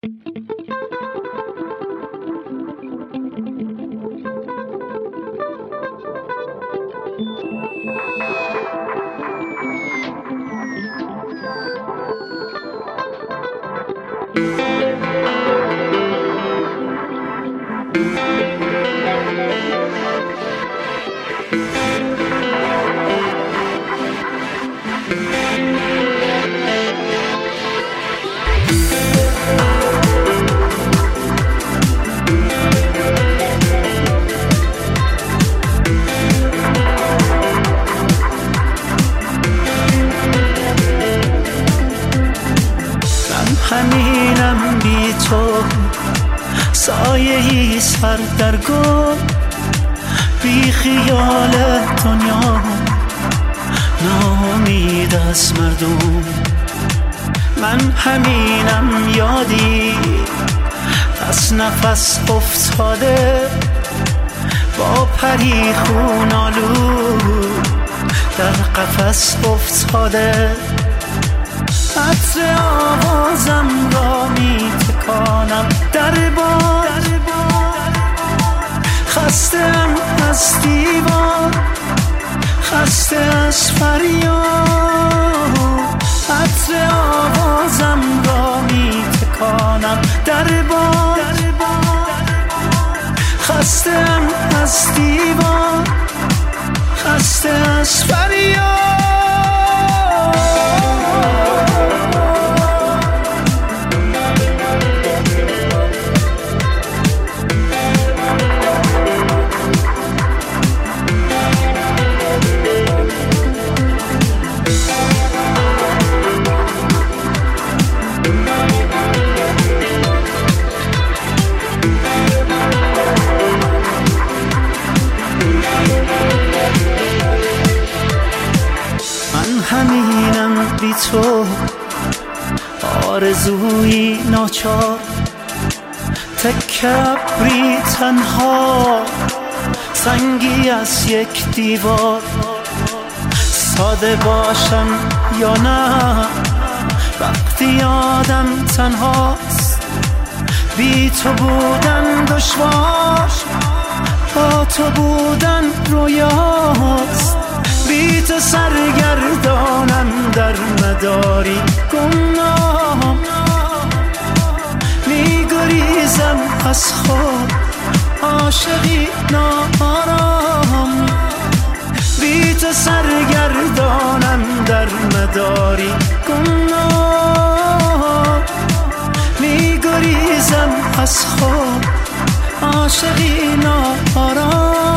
همینم بی تو سایه‌ای سر در گل، بی خیال دنیا ناامید از مردم. من همینم یادی از نفس افتاده، با پری خون آلود در قفس افتاده. عطر آوازم را می تکانم در باد، خسته‌ام از دیوار، خسته از فریاد. عطر آوازم را می تکانم در باد، خسته‌ام از دیوار، خسته از فریاد. همینم بی تو آرزوی ناچار، تکه ابری تنها، سنگی از یک دیوار. ساده باشم یا نه وقتی آدم تنهاست، بی تو بودن دشوار، با تو بودن رویاست. بی تو سرگردانم در مداری گمنام، می گریزم از خود عاشقی ناآرام. بی تو سرگردانم در مداری گمنام، می گریزم از خود عاشقی ناآرام.